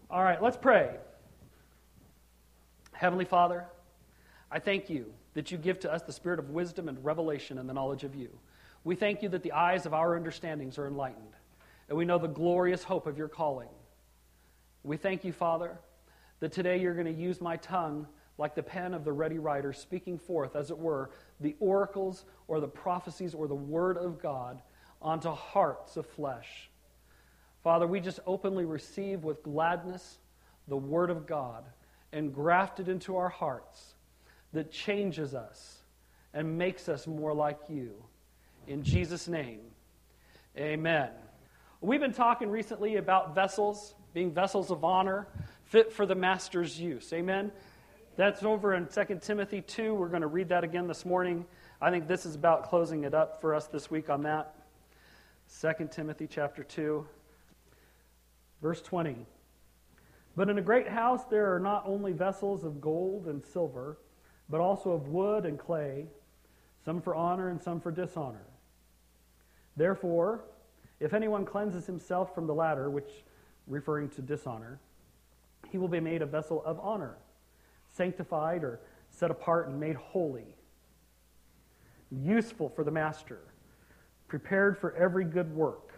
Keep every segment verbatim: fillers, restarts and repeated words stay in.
All right, let's pray. Heavenly Father, I thank you that you give to us the spirit of wisdom and revelation and the knowledge of you. We thank you that the eyes of our understandings are enlightened, and we know the glorious hope of your calling. We thank you, Father, that today you're going to use my tongue like the pen of the ready writer, speaking forth, as it were, the oracles or the prophecies or the word of God onto hearts of flesh. Father, we just openly receive with gladness the word of God and graft it into our hearts that changes us and makes us more like you. In Jesus' name, amen. We've been talking recently about vessels, being vessels of honor, fit for the master's use. Amen? That's over in Second Timothy two. We're going to read that again this morning. I think this is about closing it up for us this week on that. Second Timothy chapter two, verse twenty. But in a great house there are not only vessels of gold and silver, but also of wood and clay, some for honor and some for dishonor. Therefore, if anyone cleanses himself from the latter, which referring to dishonor, he will be made a vessel of honor, sanctified or set apart and made holy, useful for the master, prepared for every good work.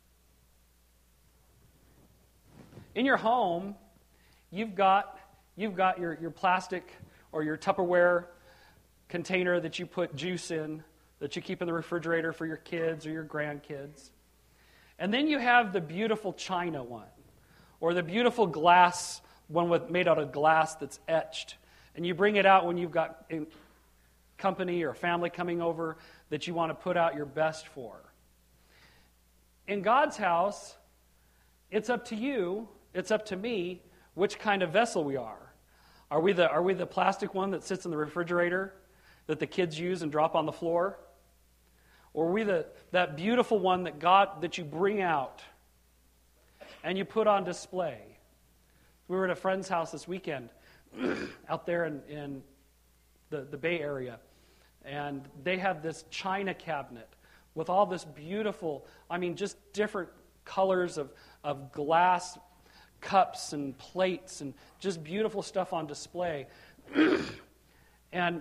In your home, you've got you've got your, your plastic or your Tupperware container that you put juice in, that you keep in the refrigerator for your kids or your grandkids. And then you have the beautiful china one, or the beautiful glass one with, made out of glass that's etched. And you bring it out when you've got company or family coming over that you want to put out your best for. In God's house, it's up to you, it's up to me, which kind of vessel we are. Are we the, are we the plastic one that sits in the refrigerator that the kids use and drop on the floor? Or are we the, that beautiful one that God that you bring out and you put on display? We were at a friend's house this weekend out there in, in the, the Bay Area, and they have this china cabinet with all this beautiful, I mean, just different colors of, of glass cups and plates and just beautiful stuff on display. And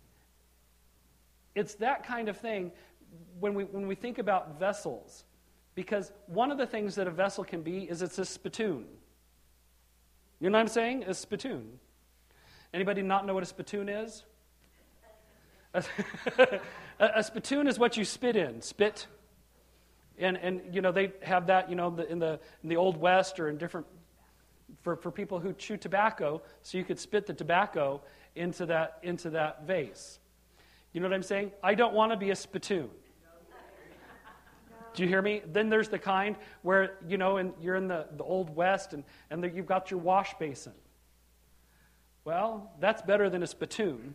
it's that kind of thing when we when we think about vessels, because one of the things that a vessel can be is it's a spittoon. You know what I'm saying? A spittoon. Anybody not know what a spittoon is? a, a spittoon is what you spit in. Spit. And and you know they have that you know the, in the in the Old West or in different for, for people who chew tobacco, so you could spit the tobacco into that into that vase. You know what I'm saying? I don't want to be a spittoon. Do you hear me? Then there's the kind where, you know, and you're in the, the Old West and, and the, you've got your wash basin. Well, that's better than a spittoon.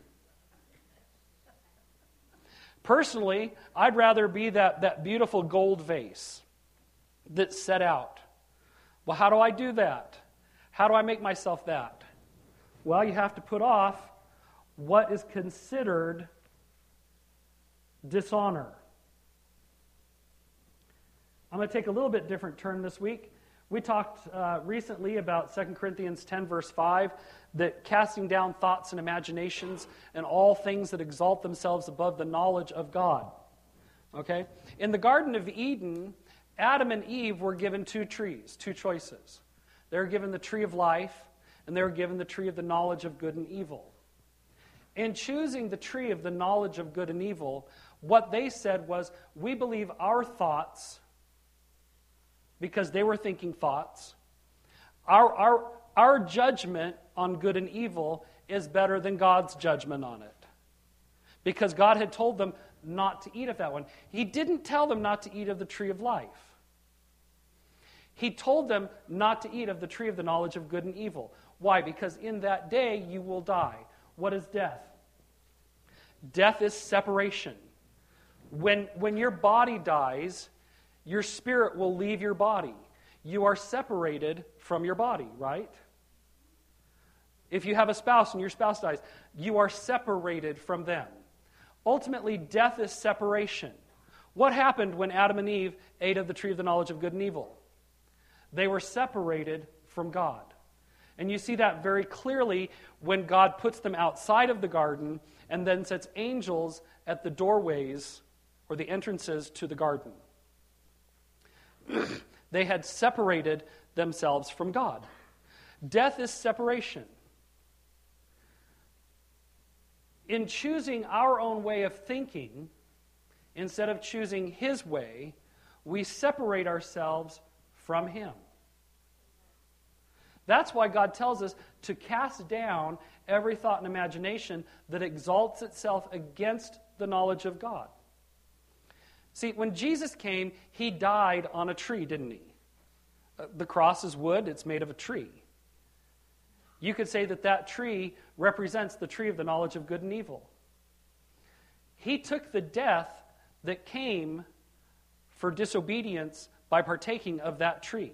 Personally, I'd rather be that, that beautiful gold vase that's set out. Well, how do I do that? How do I make myself that? Well, you have to put off what is considered dishonor. I'm going to take a little bit different turn this week. We talked uh, recently about Second Corinthians ten, verse five, that casting down thoughts and imaginations and all things that exalt themselves above the knowledge of God. Okay? In the Garden of Eden, Adam and Eve were given two trees, two choices. They were given the tree of life, and they were given the tree of the knowledge of good and evil. In choosing the tree of the knowledge of good and evil, what they said was, we believe our thoughts, because they were thinking thoughts, our, our, our judgment on good and evil is better than God's judgment on it. Because God had told them not to eat of that one. He didn't tell them not to eat of the tree of life. He told them not to eat of the tree of the knowledge of good and evil. Why? Because in that day you will die. What is death? Death is separation. When, when your body dies, your spirit will leave your body. You are separated from your body, right? If you have a spouse and your spouse dies, you are separated from them. Ultimately, death is separation. What happened when Adam and Eve ate of the tree of the knowledge of good and evil? They were separated from God. And you see that very clearly when God puts them outside of the garden and then sets angels at the doorways or the entrances to the garden. They had separated themselves from God. Death is separation. In choosing our own way of thinking, instead of choosing His way, we separate ourselves from Him. That's why God tells us to cast down every thought and imagination that exalts itself against the knowledge of God. See, when Jesus came, He died on a tree, didn't He? The cross is wood, it's made of a tree. You could say that that tree represents the tree of the knowledge of good and evil. He took the death that came for disobedience by partaking of that tree.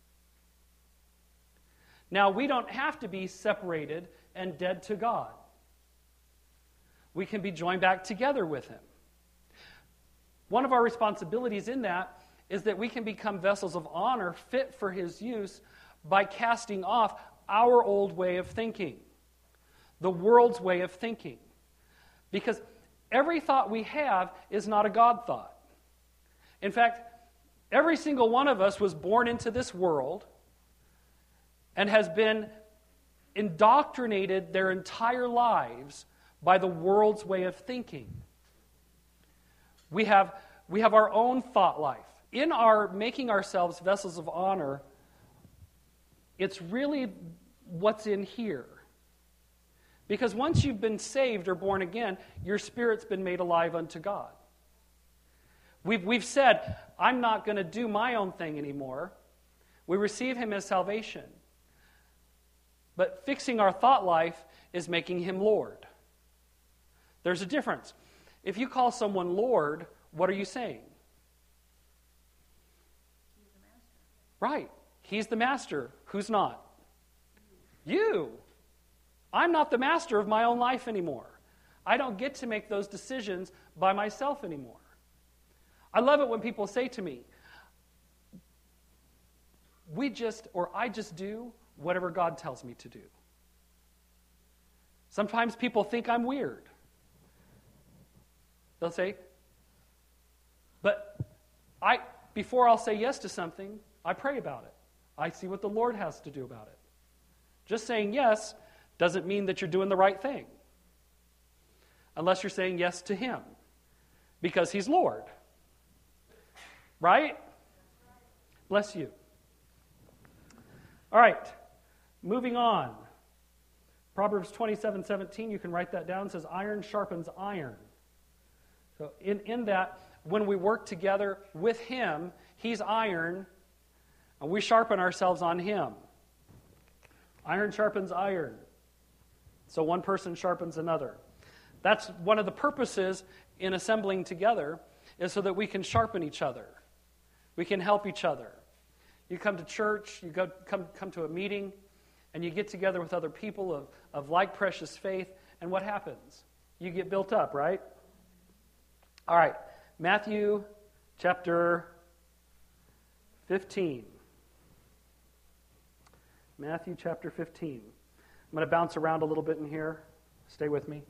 Now, we don't have to be separated and dead to God. We can be joined back together with Him. One of our responsibilities in that is that we can become vessels of honor fit for His use by casting off our old way of thinking, the world's way of thinking. Because every thought we have is not a God thought. In fact, every single one of us was born into this world and has been indoctrinated their entire lives by the world's way of thinking. We have, we have our own thought life. In our making ourselves vessels of honor, it's really what's in here. Because once you've been saved or born again, your spirit's been made alive unto God. We've, we've said, I'm not going to do my own thing anymore. We receive Him as salvation. But fixing our thought life is making Him Lord. There's a difference. If you call someone Lord, what are you saying? He's the master. Right. He's the master. Who's not? You. I'm not the master of my own life anymore. I don't get to make those decisions by myself anymore. I love it when people say to me, we just, or I just do whatever God tells me to do. Sometimes people think I'm weird. They'll say, but I, before I'll say yes to something, I pray about it. I see what the Lord has to do about it. Just saying yes doesn't mean that you're doing the right thing. Unless you're saying yes to Him. Because He's Lord. Right? Bless you. All right. Moving on. Proverbs twenty-seven seventeen, you can write that down. It says, iron sharpens iron. So in, in that, when we work together with Him, He's iron, and we sharpen ourselves on Him. Iron sharpens iron. So one person sharpens another. That's one of the purposes in assembling together, is so that we can sharpen each other. We can help each other. You come to church, you go come, come to a meeting, and you get together with other people of, of like precious faith, and what happens? You get built up, right? All right, Matthew chapter fifteen. Matthew chapter fifteen. I'm going to bounce around a little bit in here. Stay with me.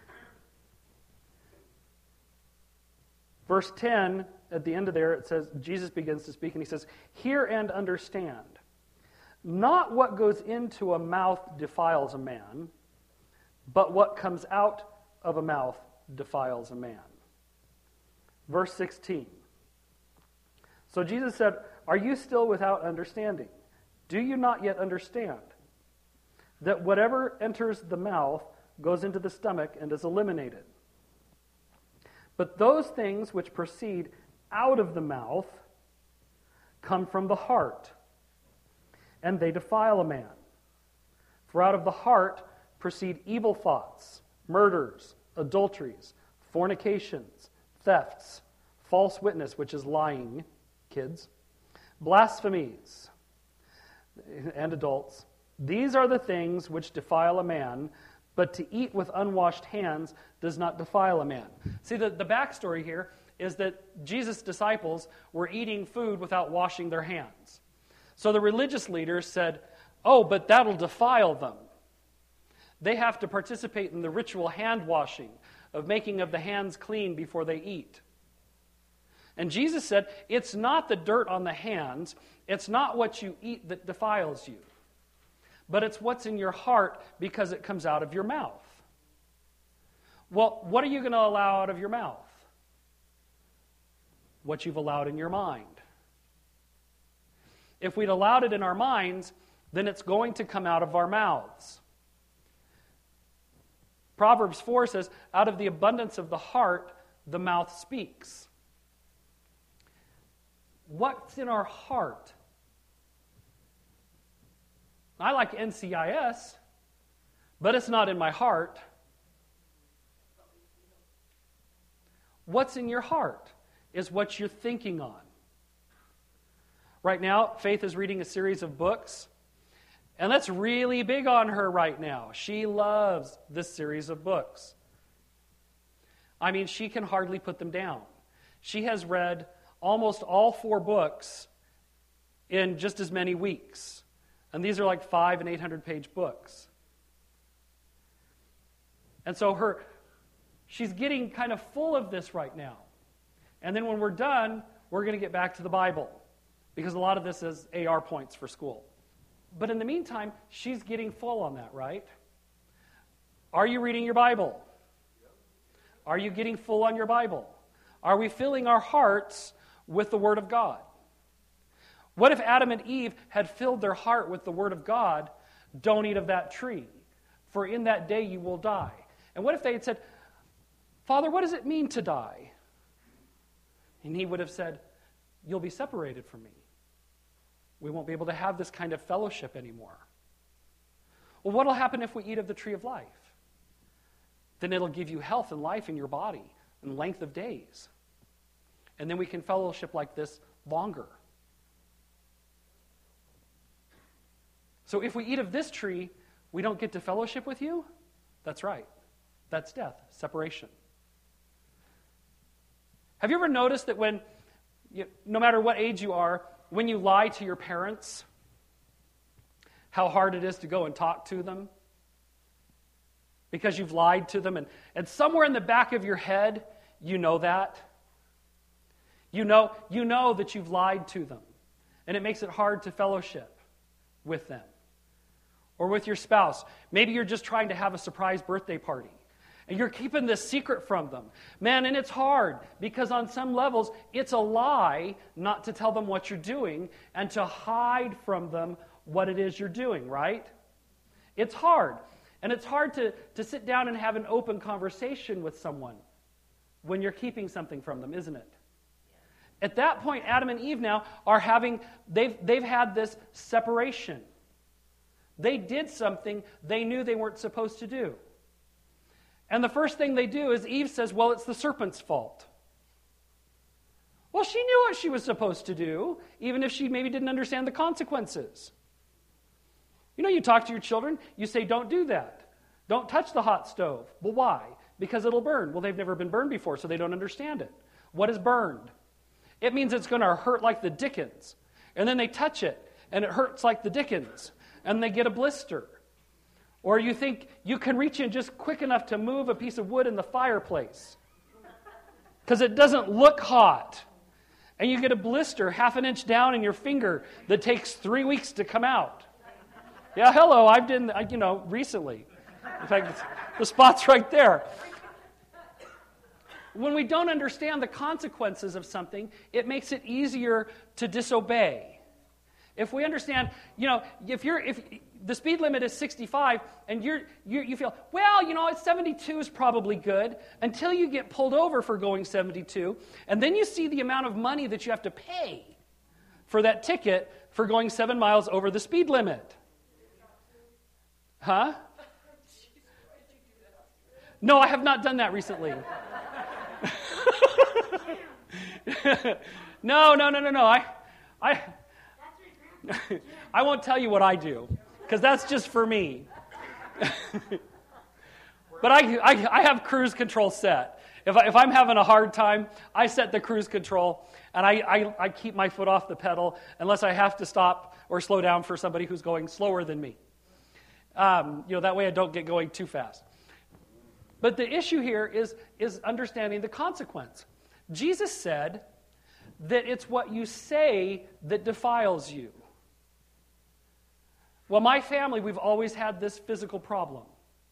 Verse ten, at the end of there, it says, Jesus begins to speak, and He says, hear and understand. Not what goes into a mouth defiles a man, but what comes out of a mouth defiles a man. Verse sixteen. So Jesus said, are you still without understanding? Do you not yet understand that whatever enters the mouth goes into the stomach and is eliminated? But those things which proceed out of the mouth come from the heart, and they defile a man. For out of the heart proceed evil thoughts, murders, adulteries, fornications, thefts, false witness, which is lying, kids, blasphemies, and adults. These are the things which defile a man, but to eat with unwashed hands does not defile a man. See, the, the backstory here is that Jesus' disciples were eating food without washing their hands. So the religious leaders said, Oh, but that'll defile them. They have to participate in the ritual hand washing of making of the hands clean before they eat. And Jesus said, it's not the dirt on the hands, it's not what you eat that defiles you, but it's what's in your heart because it comes out of your mouth. Well, what are you going to allow out of your mouth? What you've allowed in your mind. If we'd allowed it in our minds, then it's going to come out of our mouths. Proverbs four says, out of the abundance of the heart, the mouth speaks. What's in our heart? I like N C I S, but it's not in my heart. What's in your heart is what you're thinking on. Right now, Faith is reading a series of books, and that's really big on her right now. She loves this series of books. I mean, she can hardly put them down. She has read almost all four books in just as many weeks. And these are like five and eight hundred page books. And so her, she's getting kind of full of this right now. And then when we're done, we're going to get back to the Bible, because a lot of this is A R points for school. But in the meantime, she's getting full on that, right? Are you reading your Bible? Are you getting full on your Bible? Are we filling our hearts with the Word of God? What if Adam and Eve had filled their heart with the Word of God? Don't eat of that tree, for in that day you will die. And what if they had said, Father, what does it mean to die? And he would have said, you'll be separated from me. We won't be able to have this kind of fellowship anymore. Well, what will happen if we eat of the tree of life? Then it'll give you health and life in your body and length of days. And then we can fellowship like this longer. So if we eat of this tree, we don't get to fellowship with you? That's right. That's death, separation. Have you ever noticed that when, you, no matter what age you are, when you lie to your parents, how hard it is to go and talk to them? Because you've lied to them, and, and somewhere in the back of your head, you know that. You know, you know that you've lied to them, and it makes it hard to fellowship with them. Or with your spouse. Maybe you're just trying to have a surprise birthday party, and you're keeping this secret from them. Man, and it's hard, because on some levels, it's a lie not to tell them what you're doing and to hide from them what it is you're doing, right? It's hard. And it's hard to, to sit down and have an open conversation with someone when you're keeping something from them, isn't it? At that point, Adam and Eve now are having, they've, they've had this separation. They did something they knew they weren't supposed to do. And the first thing they do is Eve says, well, it's the serpent's fault. Well, she knew what she was supposed to do, even if she maybe didn't understand the consequences. You know, you talk to your children, you say, don't do that. Don't touch the hot stove. Well, why? Because it'll burn. Well, they've never been burned before, so they don't understand it. What is burned? It means it's going to hurt like the dickens. And then they touch it, and it hurts like the dickens. And they get a blister. Or you think you can reach in just quick enough to move a piece of wood in the fireplace because it doesn't look hot. And you get a blister half an inch down in your finger that takes three weeks to come out. Yeah, hello, I've done, you know, recently. In fact, the spot's right there. When we don't understand the consequences of something, it makes it easier to disobey. If we understand, you know, if you're if the speed limit is sixty-five and you're you you feel, well, you know, it's seventy-two is probably good until you get pulled over for going seventy-two, and then you see the amount of money that you have to pay for that ticket for going seven miles over the speed limit. Huh? No, I have not done that recently. no, no, no, no, no. I I I won't tell you what I do, because that's just for me. But I, I, I have cruise control set. If, I, if I'm having a hard time, I set the cruise control, and I, I, I keep my foot off the pedal unless I have to stop or slow down for somebody who's going slower than me. Um, you know, that way I don't get going too fast. But the issue here is, is understanding the consequence. Jesus said that it's what you say that defiles you. Well, my family, we've always had this physical problem.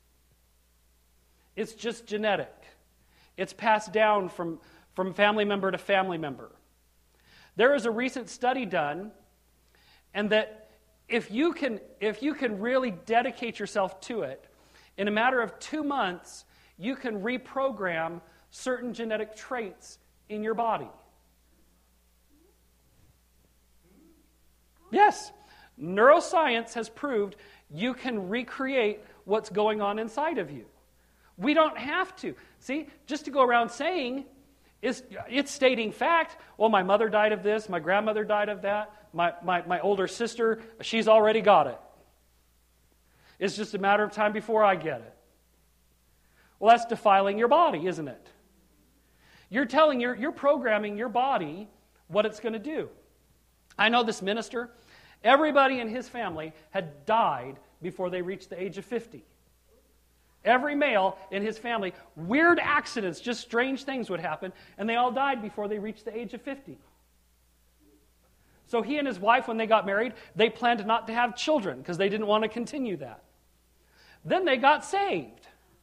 It's just genetic. It's passed down from, from family member to family member. There is a recent study done, and that if you can, if you can really dedicate yourself to it, in a matter of two months, you can reprogram certain genetic traits in your body. Yes, neuroscience has proved you can recreate what's going on inside of you. We don't have to. See, just to go around saying, it's, it's stating fact, well, my mother died of this, my grandmother died of that, my, my, my older sister, she's already got it. It's just a matter of time before I get it. Well, that's defiling your body, isn't it? You're telling, you're, you're programming your body what it's going to do. I know this minister, everybody in his family had died before they reached the age of fifty. Every male in his family, weird accidents, just strange things would happen, and they all died before they reached the age of fifty. So he and his wife, when they got married, they planned not to have children because they didn't want to continue that. Then they got saved.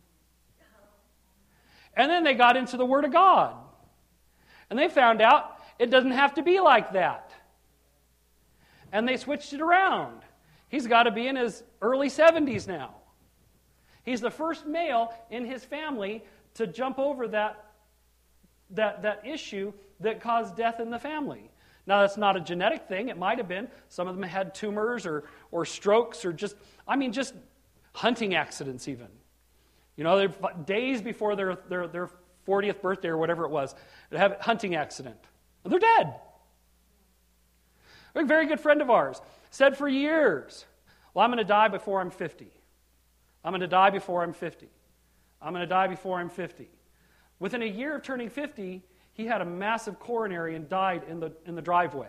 And then they got into the Word of God. And they found out it doesn't have to be like that. And they switched it around. He's got to be in his early seventies now. He's the first male in his family to jump over that, that, that issue that caused death in the family. Now, that's not a genetic thing. It might have been. Some of them had tumors or, or strokes or just, I mean, just hunting accidents even. You know, they're days before their, their, their fortieth birthday or whatever it was, they have a hunting accident. And they're dead. A very good friend of ours said for years, well, I'm going to die before I'm fifty. I'm going to die before I'm fifty. I'm going to die before I'm fifty. Within a year of turning fifty, he had a massive coronary and died in the, in the driveway.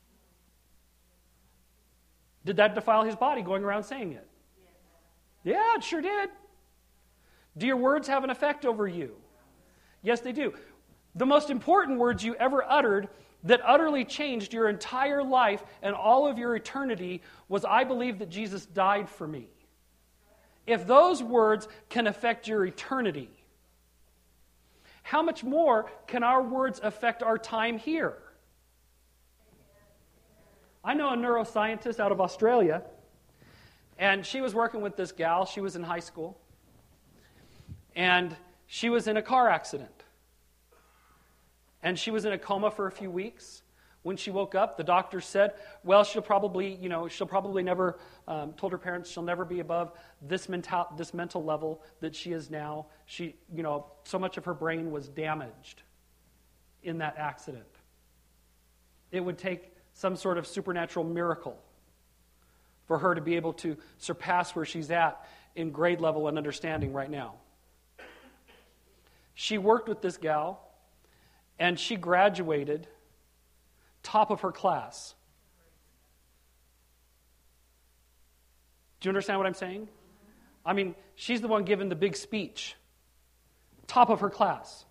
Did that defile his body going around saying it? Yeah, it sure did. Do your words have an effect over you? Yes, they do. The most important words you ever uttered that utterly changed your entire life and all of your eternity was, I believe that Jesus died for me. If those words can affect your eternity, how much more can our words affect our time here? I know a neuroscientist out of Australia, and she was working with this gal. She was in high school, and she was in a car accident. And she was in a coma for a few weeks. When she woke up, the doctor said, well, she'll probably, you know, she'll probably never, um, told her parents she'll never be above this mental, this mental level that she is now. She, you know, so much of her brain was damaged in that accident. It would take some sort of supernatural miracle for her to be able to surpass where she's at in grade level and understanding right now. She worked with this gal, and she graduated top of her class. Do you understand what I'm saying? I mean, she's the one giving the big speech. Top of her class.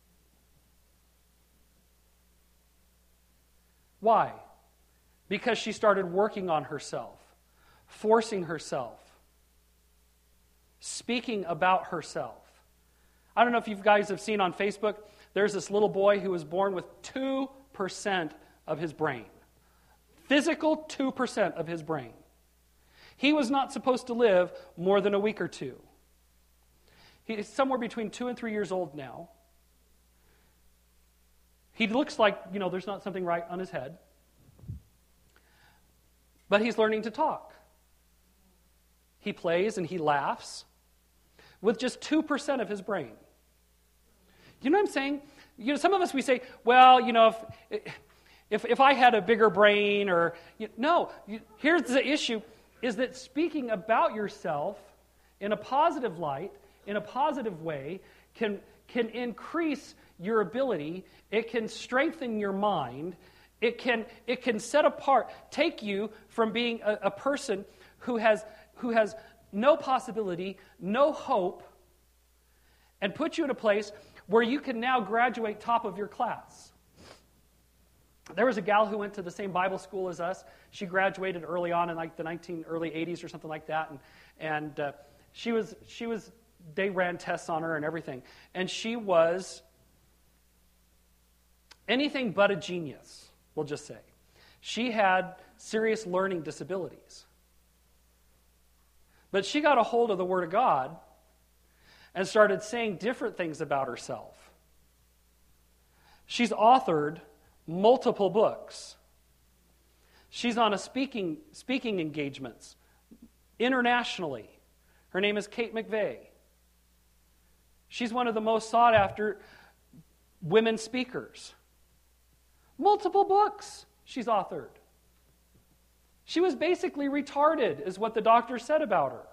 Why? Because she started working on herself, forcing herself, speaking about herself. I don't know if you guys have seen on Facebook, there's this little boy who was born with two percent of his brain. Physical two percent of his brain. He was not supposed to live more than a week or two. He's somewhere between two and three years old now. He looks like, you know, there's not something right on his head. But he's learning to talk. He plays and he laughs with just two percent of his brain. You know what I'm saying? You know, some of us, we say, well, you know, if if, if I had a bigger brain or... You, no, you, here's the issue, is that speaking about yourself in a positive light, in a positive way, can, can increase your ability. It can strengthen your mind. It can, it can set apart, take you from being a, a person who has, who has no possibility, no hope, and put you in a place where you can now graduate top of your class. There was a gal who went to the same Bible school as us. She graduated early on in like the nineteen early eighties or something like that, and and uh, she was she was they ran tests on her and everything, and she was anything but a genius. We'll just say she had serious learning disabilities, but she got a hold of the Word of God and started saying different things about herself. She's authored multiple books. She's on a speaking speaking engagements internationally. Her name is Kate McVeigh. She's one of the most sought after women speakers. Multiple books she's authored. She was basically retarded, is what the doctor said about her.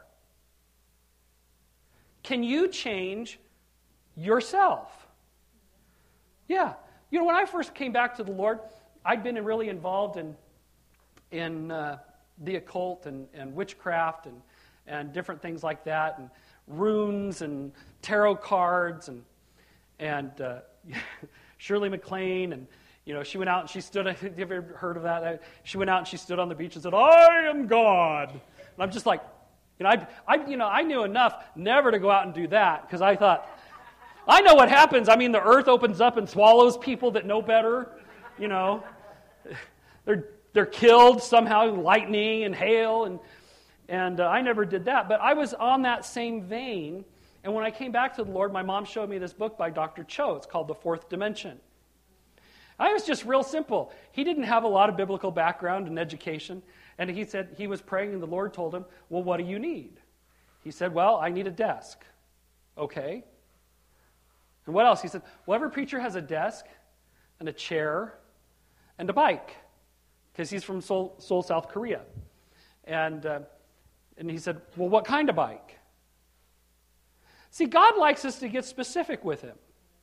Can you change yourself? Yeah. You know, when I first came back to the Lord, I'd been really involved in in uh, the occult and, and witchcraft and, and different things like that, and runes and tarot cards and and uh, Shirley MacLaine, and you know, she went out and she stood. Have you ever heard of that? She went out and she stood on the beach and said, "I am God." And I'm just like, you know, I, I you know, I knew enough never to go out and do that, because I thought, I know what happens. I mean, the earth opens up and swallows people that know better. You know, they're they're killed somehow, lightning and hail, and and uh, I never did that. But I was on that same vein. And when I came back to the Lord, my mom showed me this book by Doctor Cho. It's called The Fourth Dimension. I was just real simple. He didn't have a lot of biblical background and education, and he said he was praying, and the Lord told him, "Well, what do you need?" He said, "Well, I need a desk." Okay. And what else? He said, well, every preacher has a desk and a chair and a bike, because he's from Seoul, Seoul, South Korea. And, uh, and he said, well, what kind of bike? See, God likes us to get specific with him.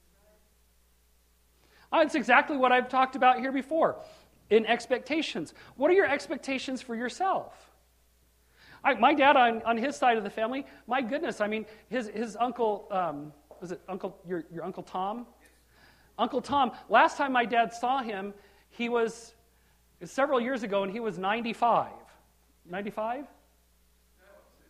Uh, it's exactly what I've talked about here before, in expectations. What are your expectations for yourself? I, my dad, on, on his side of the family, my goodness, I mean, his, his uncle... Um, Was it Uncle your your Uncle Tom? Uncle Tom, last time my dad saw him, he was, it was several years ago, and he was ninety-five. ninety-five? No,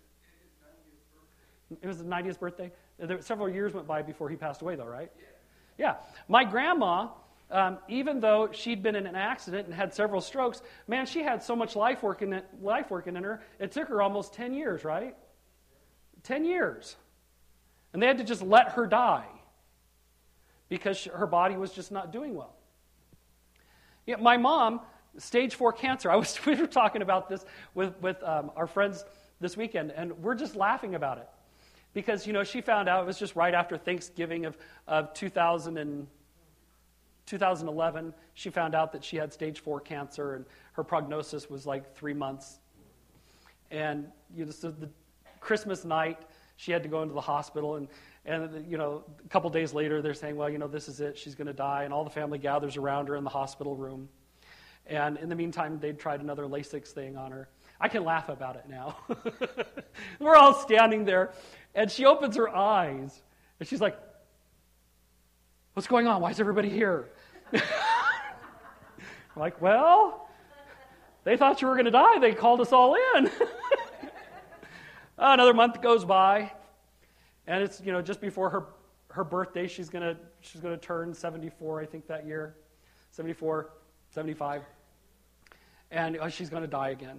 it was his ninetieth birthday. It was his ninetieth birthday? There, several years went by before he passed away, though, right? Yeah. Yeah. My grandma, um, even though she'd been in an accident and had several strokes, man, she had so much life working, life working in her, it took her almost ten years, right? ten years. And they had to just let her die because her body was just not doing well. Yeah, my mom, stage four cancer. I was we were talking about this with with um, our friends this weekend, and we're just laughing about it because you know she found out it was just right after Thanksgiving of of two thousand and two thousand eleven. She found out that she had stage four cancer, and her prognosis was like three months. And you know, so the Christmas night, she had to go into the hospital, and, and you know, a couple days later, they're saying, well, you know, this is it. She's going to die, and all the family gathers around her in the hospital room. And in the meantime, they'd tried another Lasix thing on her. I can laugh about it now. We're all standing there, and she opens her eyes, and she's like, what's going on? Why is everybody here? I'm like, well, they thought you were going to die. They called us all in. Another month goes by, and it's you know just before her her birthday. She's gonna she's gonna turn seventy-four, I think, that year, seventy-four, seventy-five, and uh, she's gonna die again.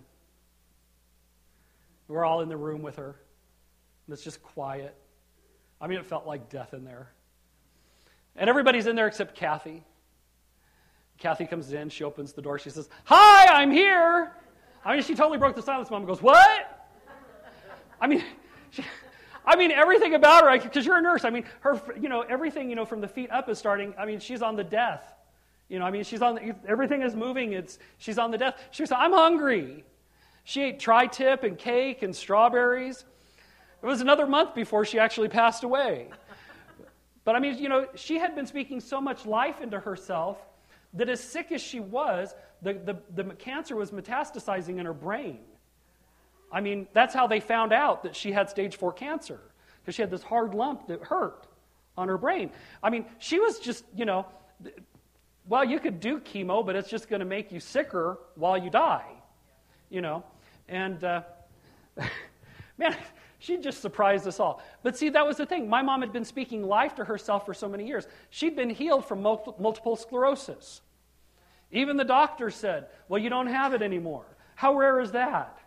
We're all in the room with her, and it's just quiet. I mean, it felt like death in there, and everybody's in there except Kathy. Kathy comes in. She opens the door. She says, "Hi, I'm here." I mean, she totally broke the silence. Mom goes, "What?" I mean, she, I mean everything about her, because you're a nurse. I mean, her, you know, everything, you know, from the feet up is starting. I mean, she's on the death. You know, I mean, she's on the, everything is moving. It's she's on the death. She said, "I'm hungry." She ate tri-tip and cake and strawberries. It was another month before she actually passed away. But I mean, you know, she had been speaking so much life into herself that as sick as she was, the, the, the cancer was metastasizing in her brain. I mean, that's how they found out that she had stage four cancer, because she had this hard lump that hurt on her brain. I mean, she was just, you know, well, you could do chemo, but it's just going to make you sicker while you die, you know. And, uh, man, she just surprised us all. But see, that was the thing. My mom had been speaking life to herself for so many years. She'd been healed from mul- multiple sclerosis. Even the doctor said, well, you don't have it anymore. How rare is that?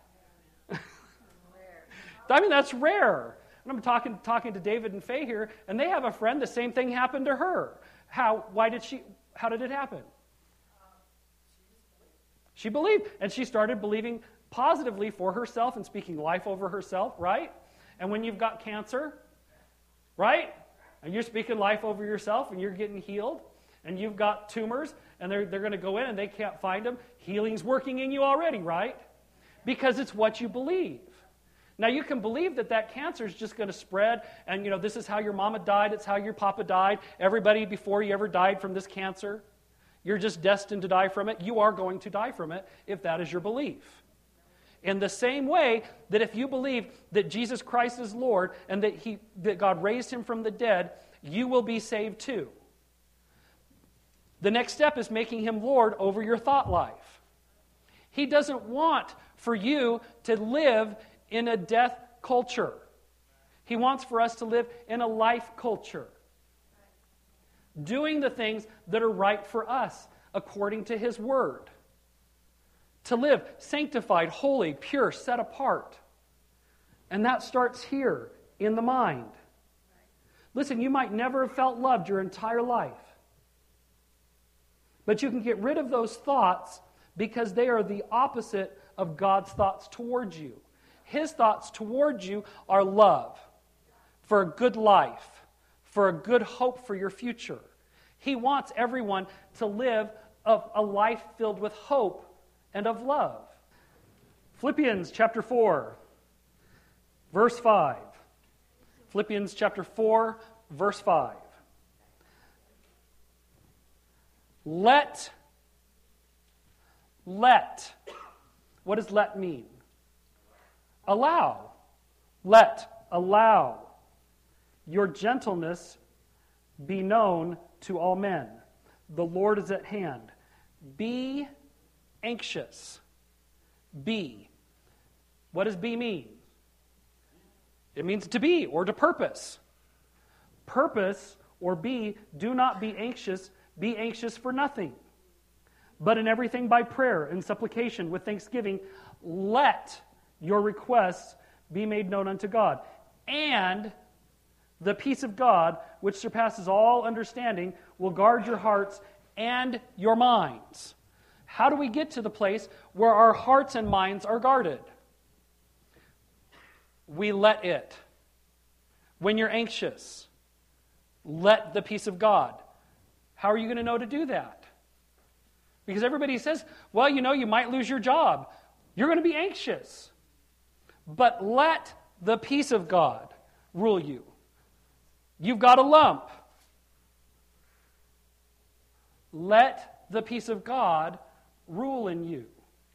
I mean, that's rare. And I'm talking talking to David and Faye here, and they have a friend, the same thing happened to her. How, why did she, how did it happen? She believed, and she started believing positively for herself and speaking life over herself, right? And when you've got cancer, right? And you're speaking life over yourself and you're getting healed, and you've got tumors, and they're, they're going to go in and they can't find them. Healing's working in you already, right? Because it's what you believe. Now, you can believe that that cancer is just going to spread, and, you know, this is how your mama died, it's how your papa died. Everybody before you ever died from this cancer, you're just destined to die from it. You are going to die from it if that is your belief. In the same way that if you believe that Jesus Christ is Lord and that he that God raised him from the dead, you will be saved too. The next step is making him Lord over your thought life. He doesn't want for you to live in a death culture. He wants for us to live in a life culture. Doing the things that are right for us according to his word. To live sanctified, holy, pure, set apart. And that starts here in the mind. Listen, you might never have felt loved your entire life. But you can get rid of those thoughts because they are the opposite of God's thoughts towards you. His thoughts towards you are love, for a good life, for a good hope for your future. He wants everyone to live a life filled with hope and of love. Philippians chapter four, verse five. Philippians chapter four, verse five. Let, let, what does let mean? Allow, let, allow your gentleness be known to all men. The Lord is at hand. Be anxious. Be. What does be mean? It means to be or to purpose. Purpose or be, do not be anxious, be anxious for nothing. But in everything by prayer and supplication with thanksgiving, let your requests be made known unto God. And the peace of God, which surpasses all understanding, will guard your hearts and your minds. How do we get to the place where our hearts and minds are guarded? We let it. When you're anxious, let the peace of God. How are you going to know to do that? Because everybody says, well, you know, you might lose your job. You're going to be anxious. But let the peace of God rule you. You've got a lump. Let the peace of God rule in you.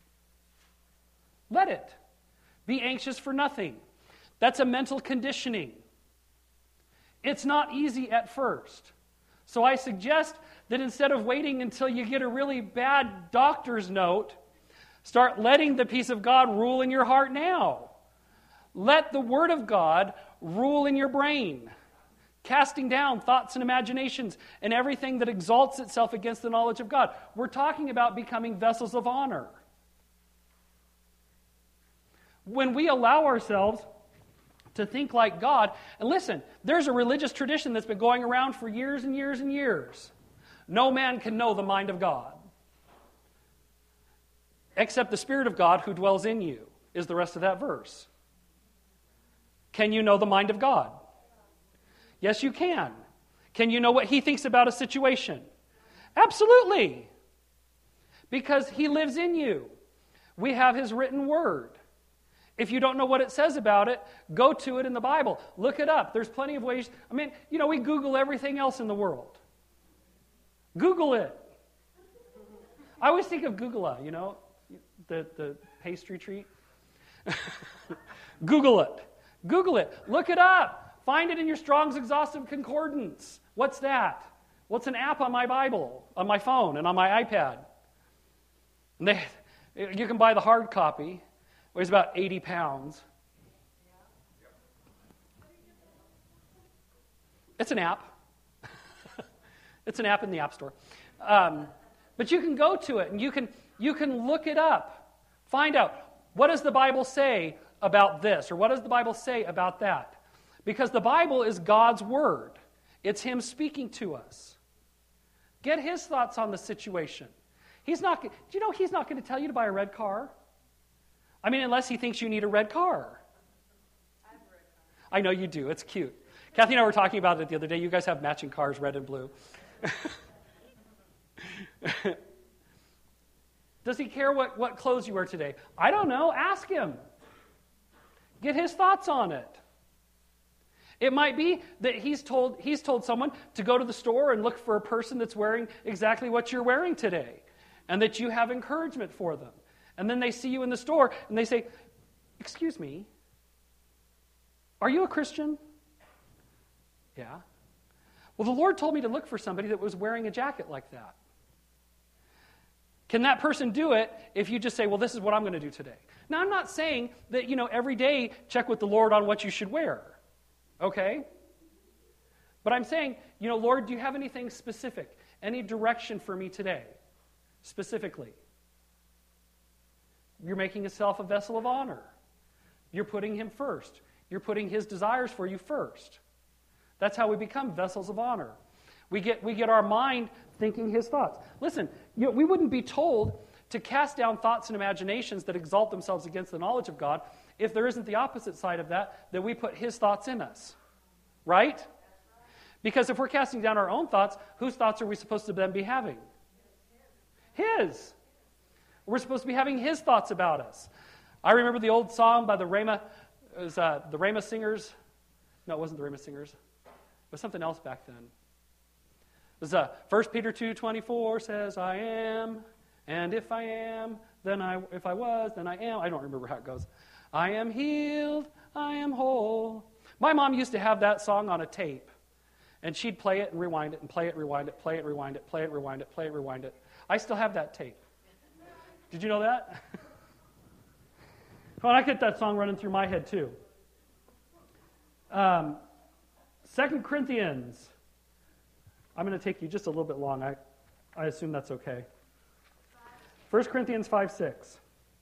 Let it. Be anxious for nothing. That's a mental conditioning. It's not easy at first. So I suggest that instead of waiting until you get a really bad doctor's note, start letting the peace of God rule in your heart now. Let the Word of God rule in your brain, casting down thoughts and imaginations and everything that exalts itself against the knowledge of God. We're talking about becoming vessels of honor. When we allow ourselves to think like God, and listen, there's a religious tradition that's been going around for years and years and years. No man can know the mind of God, except the Spirit of God who dwells in you, is the rest of that verse. Can you know the mind of God? Yes, you can. Can you know what He thinks about a situation? Absolutely. Because He lives in you. We have His written word. If you don't know what it says about it, go to it in the Bible. Look it up. There's plenty of ways. I mean, you know, we Google everything else in the world. Google it. I always think of Google, you know, the, the pastry treat. Google it. Google it. Look it up. Find it in your Strong's Exhaustive Concordance. What's that? What's an app on my Bible, on my phone, and on my iPad? And they, you can buy the hard copy. Weighs about eighty pounds. It's an app. It's an app in the App Store. Um, but you can go to it, and you can you can look it up. Find out, what does the Bible say about this, or what does the Bible say about that? Because the Bible is God's Word. It's Him speaking to us. Get His thoughts on the situation. He's not. Do you know He's not going to tell you to buy a red car? I mean, unless He thinks you need a red car. I have a red car. I know you do. It's cute. Kathy and I were talking about it the other day. You guys have matching cars, red and blue. Does He care what, what clothes you wear today? I don't know. Ask Him. Get His thoughts on it. It might be that he's told, he's told someone to go to the store and look for a person that's wearing exactly what you're wearing today, and that you have encouragement for them. And then they see you in the store, and they say, "Excuse me, are you a Christian?" "Yeah." "Well, the Lord told me to look for somebody that was wearing a jacket like that." Can that person do it if you just say, "Well, this is what I'm going to do today"? Now, I'm not saying that, you know, every day check with the Lord on what you should wear. Okay? But I'm saying, you know, "Lord, do you have anything specific? Any direction for me today? Specifically." You're making yourself a vessel of honor. You're putting Him first. You're putting His desires for you first. That's how we become vessels of honor. We get, we get our mind thinking His thoughts. Listen, you know, we wouldn't be told to cast down thoughts and imaginations that exalt themselves against the knowledge of God if there isn't the opposite side of that, that we put His thoughts in us. Right? Because if we're casting down our own thoughts, whose thoughts are we supposed to then be having? His. We're supposed to be having His thoughts about us. I remember the old song by the Rhema, it was uh, the Rhema Singers. No, it wasn't the Rhema Singers. It was something else back then. It was uh, First Peter two twenty-four says, "I am, and if I am, then I, if I was, then I am." I don't remember how it goes. "I am healed, I am whole." My mom used to have that song on a tape, and she'd play it and rewind it, and play it, rewind it, play it, rewind it, play it, rewind it, play it, rewind it. I still have that tape. Did you know that? Well, I get that song running through my head too. Um, Second Corinthians. I'm going to take you just a little bit long. I, I assume that's okay. First Corinthians five six.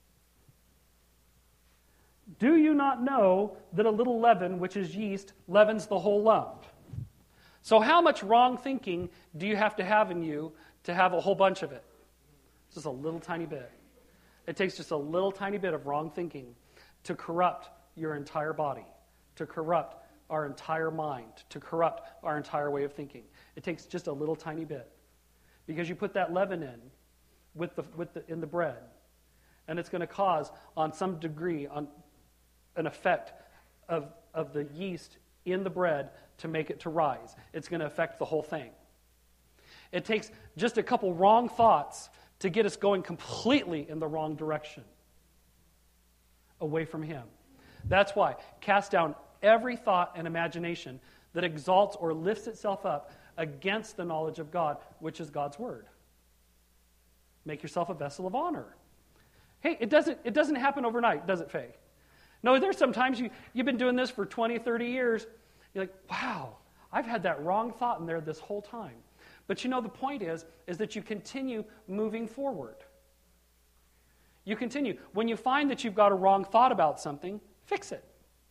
"Do you not know that a little leaven, which is yeast, leavens the whole lump?" So how much wrong thinking do you have to have in you to have a whole bunch of it? Just a little tiny bit. It takes just a little tiny bit of wrong thinking to corrupt your entire body, to corrupt our entire mind, to corrupt our entire way of thinking. It takes just a little tiny bit. Because you put that leaven in with the, with the, in the bread, and it's going to cause, on some degree, on an effect of, of the yeast in the bread to make it to rise. It's going to affect the whole thing. It takes just a couple wrong thoughts to get us going completely in the wrong direction, away from Him. That's why, cast down every thought and imagination that exalts or lifts itself up against the knowledge of God, which is God's Word. Make yourself a vessel of honor. Hey, it doesn't, it doesn't happen overnight, does it, Faye? No, there's sometimes you, you've been doing this for twenty, thirty years. You're like, wow, I've had that wrong thought in there this whole time. But you know, the point is, is that you continue moving forward. You continue. When you find that you've got a wrong thought about something, fix it.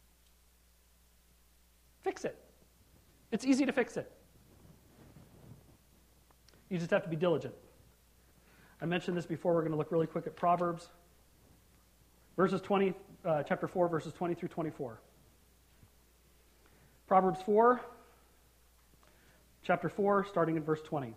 Fix it. It's easy to fix it. You just have to be diligent. I mentioned this before. We're going to look really quick at Proverbs. Verses twenty, uh, chapter four, verses twenty through twenty-four. Proverbs four, chapter four, starting in verse twenty.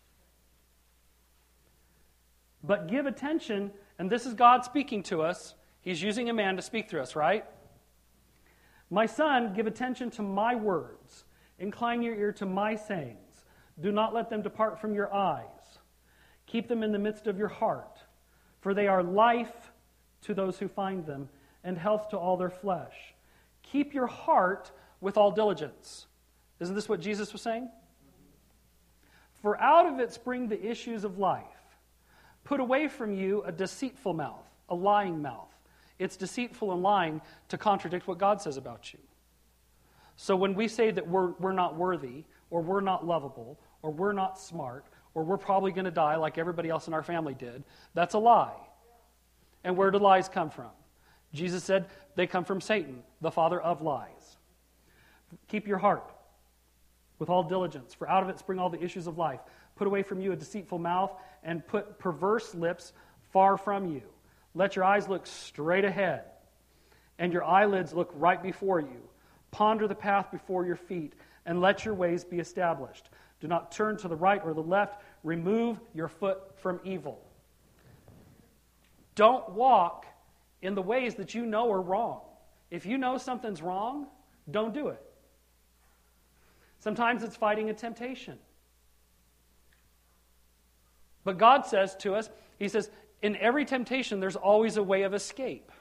"But give attention," and this is God speaking to us. He's using a man to speak through us, right? "My son, give attention to my words. Incline your ear to my sayings. Do not let them depart from your eyes. Keep them in the midst of your heart, for they are life to those who find them, and health to all their flesh. Keep your heart with all diligence. Isn't this what Jesus was saying? For out of it spring the issues of life. Put away from you a deceitful mouth, a lying mouth. It's deceitful and lying to contradict what God says about you. So when we say that we're, we're not worthy, or we're not lovable, or we're not smart, or we're probably going to die like everybody else in our family did, that's a lie. And where do lies come from? Jesus said they come from Satan, the father of lies. Keep your heart with all diligence, for out of it spring all the issues of life. Put away from you a deceitful mouth, and put perverse lips far from you. Let your eyes look straight ahead, and your eyelids look right before you. Ponder the path before your feet, and let your ways be established. Do not turn to the right or the left. Remove your foot from evil. Don't walk in the ways that you know are wrong. If you know something's wrong, don't do it. Sometimes it's fighting a temptation. But God says to us, He says, in every temptation, there's always a way of escape.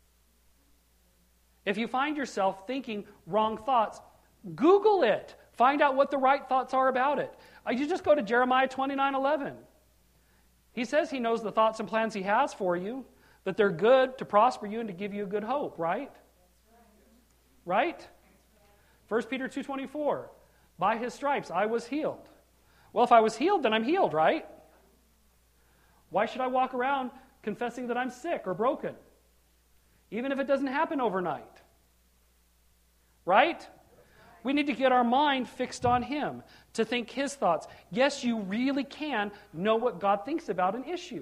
If you find yourself thinking wrong thoughts, Google it. Find out what the right thoughts are about it. You just go to Jeremiah twenty-nine eleven. He says He knows the thoughts and plans He has for you, that they're good to prosper you and to give you a good hope, right? Right? First Peter two twenty-four. By His stripes I was healed. Well, if I was healed, then I'm healed, right? Why should I walk around confessing that I'm sick or broken? Even if it doesn't happen overnight. Right? We need to get our mind fixed on Him, to think His thoughts. Yes, you really can know what God thinks about an issue.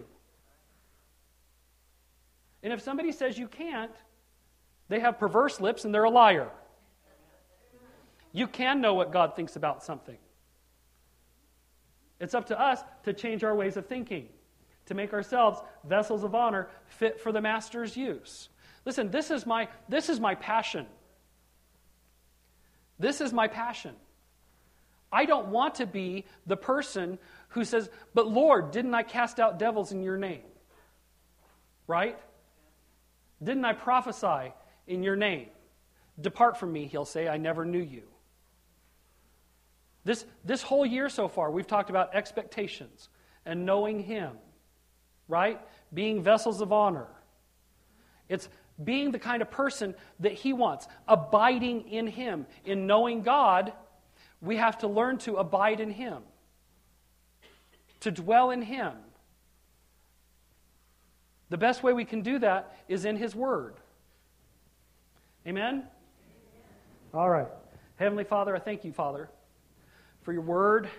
And if somebody says you can't, they have perverse lips and they're a liar. You can know what God thinks about something. It's up to us to change our ways of thinking, to make ourselves vessels of honor fit for the Master's use. Listen, this is my, this is my passion. This is my passion. I don't want to be the person who says, but Lord, didn't I cast out devils in your name? Right? Didn't I prophesy in your name? Depart from me, He'll say, I never knew you. This, this whole year so far, we've talked about expectations and knowing Him, right? Being vessels of honor. It's being the kind of person that He wants, abiding in Him. In knowing God, we have to learn to abide in Him, to dwell in Him. The best way we can do that is in His Word. Amen? Amen. All right. Heavenly Father, I thank you, Father, for your Word.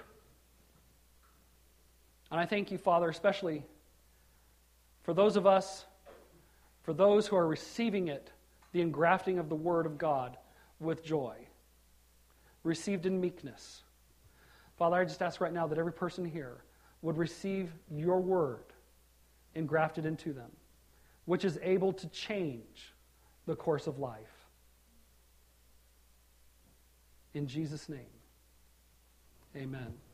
And I thank you, Father, especially for those of us, for those who are receiving it, the engrafting of the Word of God with joy, received in meekness. Father, I just ask right now that every person here would receive your Word engrafted into them, which is able to change the course of life. In Jesus' name, amen.